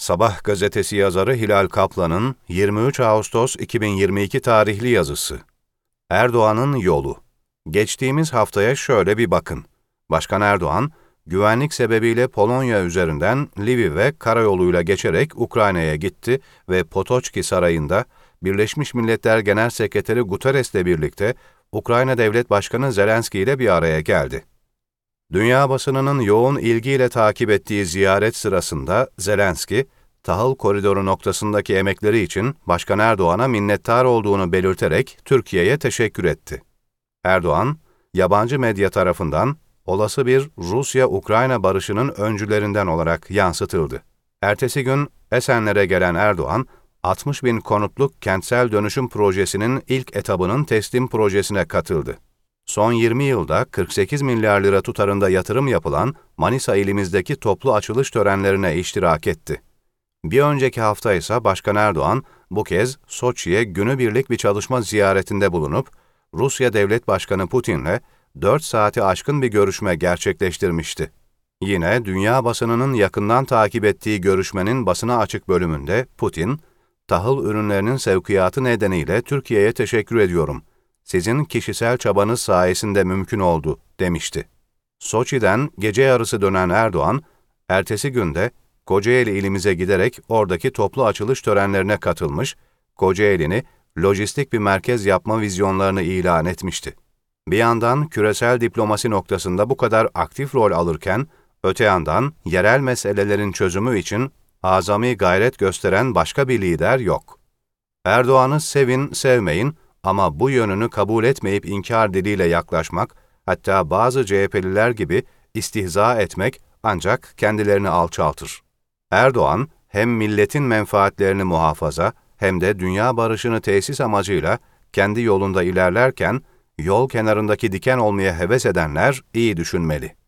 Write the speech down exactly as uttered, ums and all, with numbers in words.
Sabah gazetesi yazarı Hilal Kaplan'ın yirmi üç Ağustos iki bin yirmi iki tarihli yazısı. Erdoğan'ın yolu. Geçtiğimiz haftaya şöyle bir bakın. Başkan Erdoğan, güvenlik sebebiyle Polonya üzerinden Lviv'e karayoluyla geçerek Ukrayna'ya gitti ve Potoçki Sarayı'nda Birleşmiş Milletler Genel Sekreteri Guterres'le birlikte Ukrayna Devlet Başkanı Zelenski ile bir araya geldi. Dünya basınının yoğun ilgiyle takip ettiği ziyaret sırasında Zelenski, tahıl koridoru noktasındaki emekleri için Başkan Erdoğan'a minnettar olduğunu belirterek Türkiye'ye teşekkür etti. Erdoğan, yabancı medya tarafından olası bir Rusya-Ukrayna barışının öncülerinden olarak yansıtıldı. Ertesi gün Esenler'e gelen Erdoğan, altmış bin konutluk kentsel dönüşüm projesinin ilk etabının teslim projesine katıldı. Son yirmi yılda kırk sekiz milyar lira tutarında yatırım yapılan Manisa ilimizdeki toplu açılış törenlerine iştirak etti. Bir önceki hafta ise Başkan Erdoğan bu kez Soçi'ye günübirlik bir çalışma ziyaretinde bulunup Rusya Devlet Başkanı Putin'le dört saati aşkın bir görüşme gerçekleştirmişti. Yine dünya basınının yakından takip ettiği görüşmenin basına açık bölümünde Putin, tahıl ürünlerinin sevkiyatı nedeniyle Türkiye'ye teşekkür ediyorum. Sizin kişisel çabanız sayesinde mümkün oldu, demişti. Soçi'den gece yarısı dönen Erdoğan, ertesi günde Kocaeli ilimize giderek oradaki toplu açılış törenlerine katılmış, Kocaeli'ni lojistik bir merkez yapma vizyonlarını ilan etmişti. Bir yandan küresel diplomasi noktasında bu kadar aktif rol alırken, öte yandan yerel meselelerin çözümü için azami gayret gösteren başka bir lider yok. Erdoğan'ı sevin, sevmeyin ama bu yönünü kabul etmeyip inkar diliyle yaklaşmak, hatta bazı C H P'liler gibi istihza etmek ancak kendilerini alçaltır. Erdoğan, hem milletin menfaatlerini muhafaza hem de dünya barışını tesis amacıyla kendi yolunda ilerlerken, yol kenarındaki diken olmaya heves edenler iyi düşünmeli.